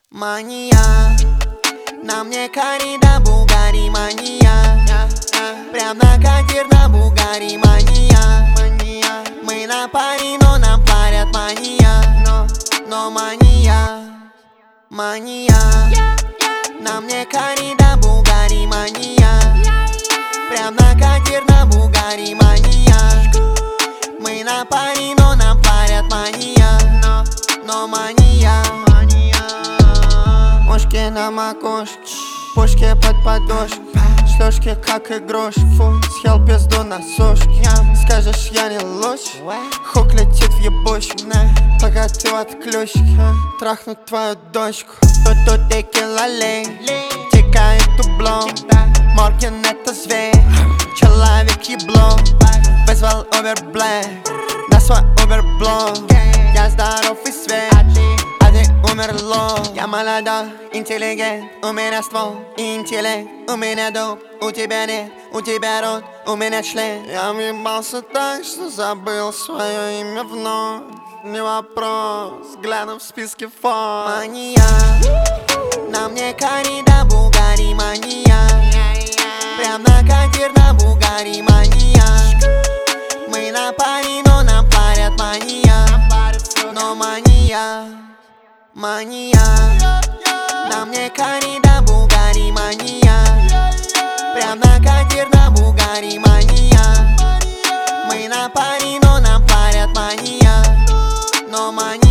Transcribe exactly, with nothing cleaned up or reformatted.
Мания, на мне коррида Бугари, мания. Прям на катер на Бугари, мания. Мы на паре, но нам парят, мания. Но, но мания, мания. На мне коррида Бугари, мания. Прям на катер на Бугари, мания. Мы на паре, но нам парят, мания. Но, но мания. Мушки на макушке, пушки под подушкой, шлюшки как игрушки. Съел пизду на сушке, скажешь я не лучше. Хук летит в ебучку, пока ты в отключке. Трахнуть твою дочку. Тут-тут текила лень, текает дублом. Морген это зверь, человек ебло. Вызвал Uber Black на свой Uber блог. Я здоров и свеж, а ты умерло. Я молодой, интеллигент, у меня ствол и интеллект. У меня дуб, у тебя нет, у тебя рот, у меня член. Я въебался так, что забыл свое имя вновь. Не вопрос, взглядом в списке фон. Мания, на мне коррида Бугари, мания. Прям на катер на Бугари, мания. Мы на паре, но нам парят, мания. Но мания, мания. На мне коррида Бугари, мания. Прям на катер на Бугари, мания. Мы на паре, но нам парят, мания. Но мания.